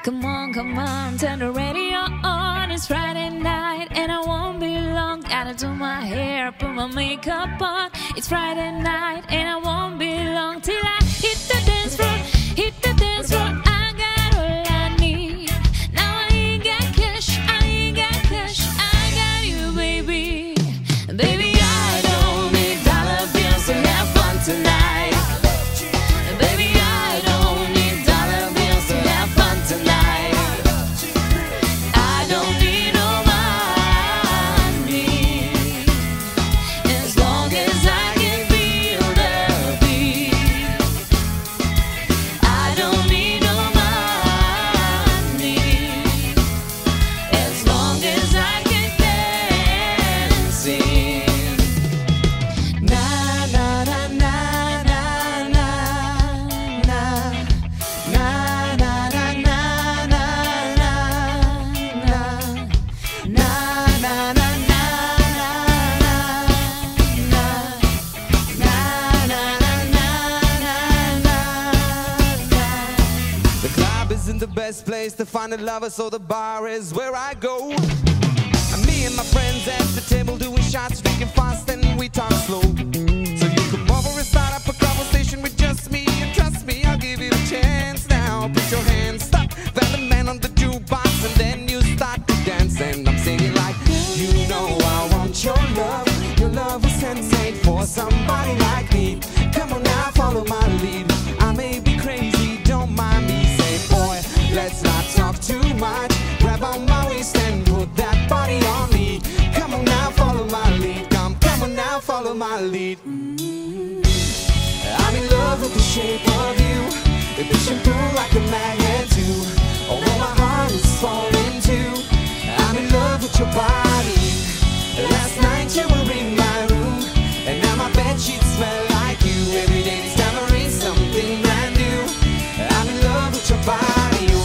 Come on, turn the radio on. It's Friday night and I won't be long. Gotta do my hair, put my makeup on. It's Friday night and I won't be long till I hit the dance floor, hit the dance floor. I got all I need. Now I ain't got cash, I ain't got cash. I got you, baby. Baby, I don't need dollar bills to have fun tonight. Isn't the best place to find a lover, so the bar is where I go. And me and my friends at the table doing shots, drinking fast and we talk slow. So you come over and start up a conversation with just me, and trust me, I'll give you a chance. Now put your hands up, van the man on the jukebox, and then you start to dance. And I'm singing like, you know I want your love. Your love was sent for somebody like me. Come on now, follow my lead. I may be crazy, don't mind me. Let's not talk too much. Grab on my waist and put that body on me. Come on now, follow my lead. Come on now, follow my lead. I'm in love with the shape of you. It push and pull like a magnet too. Although my heart is falling too. I'm in love with your body. Last night you were in my room, and now my bedsheets smell like you. Every day this time I read something brand new. I'm in love with your body.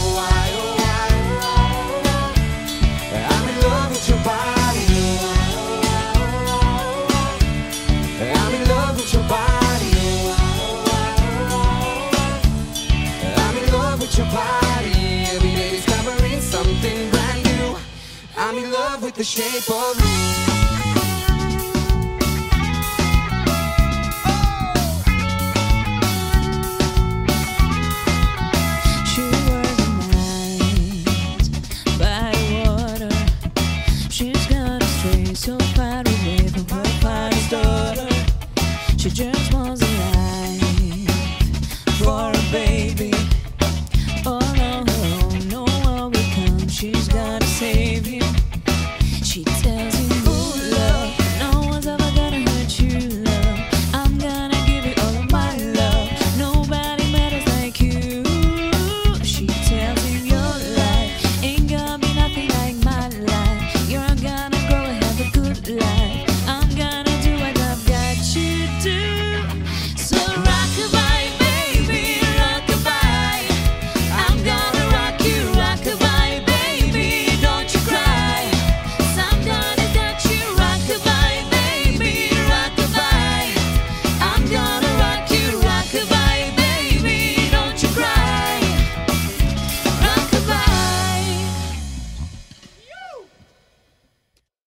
I'm in love with the shape of you. She was a night by the water. She's got a stray so far away from her father's daughter. She just